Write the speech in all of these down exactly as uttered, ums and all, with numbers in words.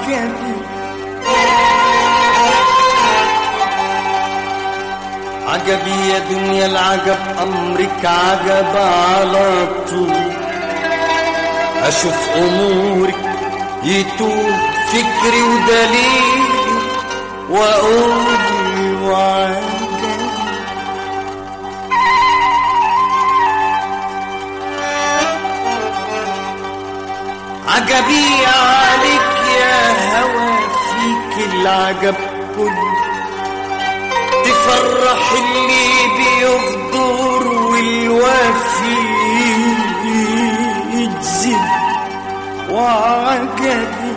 وعجبي عجبي يا دنيا العجب أمرك عجب على طول أشوف أمورك يتوه فكري ودليلي وأقول وعجبي عجبي عليك يا هوى فيك العجب كله تفرح اللي بيغدر والوافي يجزي وعجبي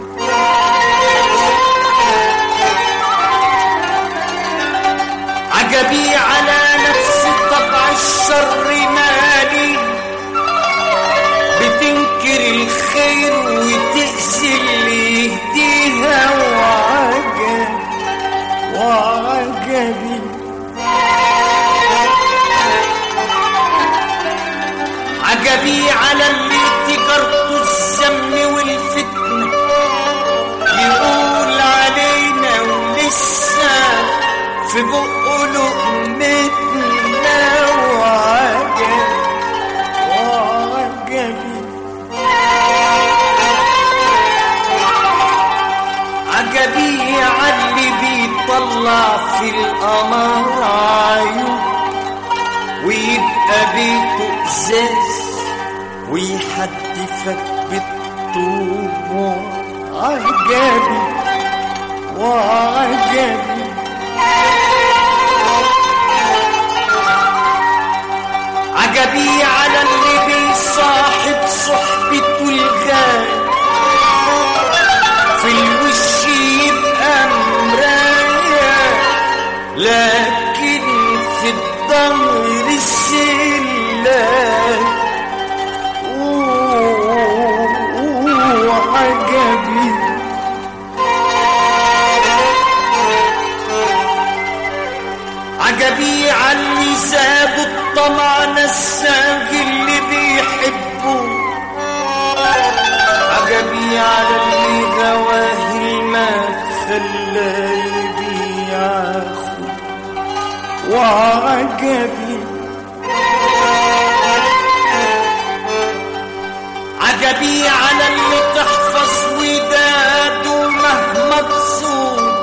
عجبي على نفس طبع الشر مالي بتنكر الخير وتأذي اللي يهديها وعجبي وعجبي عجبي على اللي تجارته الذم والفتنة يقول علينا ولسه في بقه لقمتنا وعجبي وعجبي عجبي عاللي بيطلع في القمر عيون ويبقى بيته ازاز ويحدفك بالطوب وعجبي وعجبي عجبي على اللي بيصاحب صحبته الغالي في الوش يبقى مراية لكن في الظهر السلة وعجبي عجبي عاللي زاد الطمع نساق اللي بيحبه عجبي على اللي غواه الماء خلاه بياخد وعجبي عجبي على اللي تحفظ وداده مهما تصوم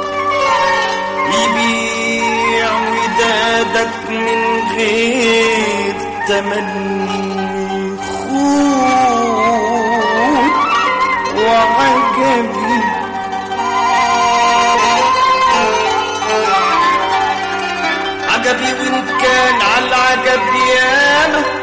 يبيع ودادك من غير تمني خود وعجبي عجبي وإن كان على العجب ياما